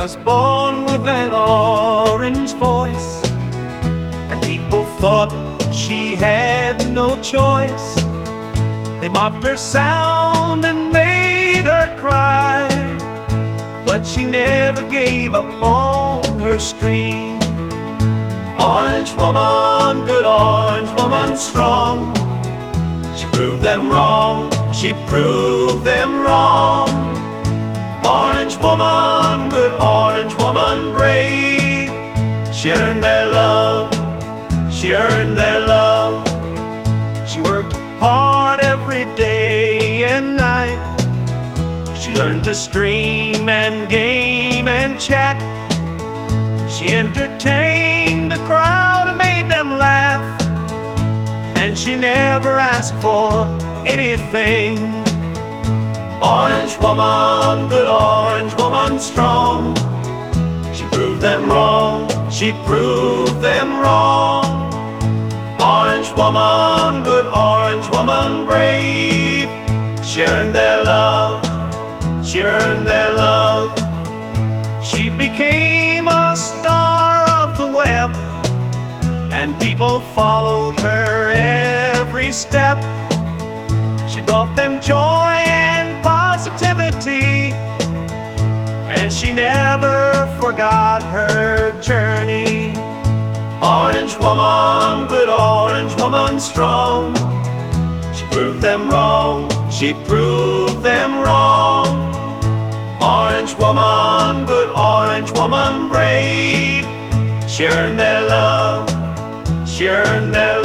was born with an orange voice, and people thought she had no choice. They mocked her sound and made her cry, but she never gave up on her stream. Orange woman, good orange woman, strong. She proved them wrong, she proved them wrong. Orange woman, good orange woman, brave. She earned their love, she earned their love. She worked hard every day and night. She learned to stream and game and chat. She entertained the crowd and made them laugh, and she never asked for anything. Orange woman, good orange woman, strong. She proved them wrong, she proved them wrong. Orange woman, good orange woman, brave. She earned their love, she earned their love. She became a star of the web, and people followed her every step. She brought them joy and positivity, and she never forgot her journey. Orange woman, good orange woman, strong. She proved them wrong, she proved them wrong. Orange woman, good orange woman, brave. She earned their love, she earned their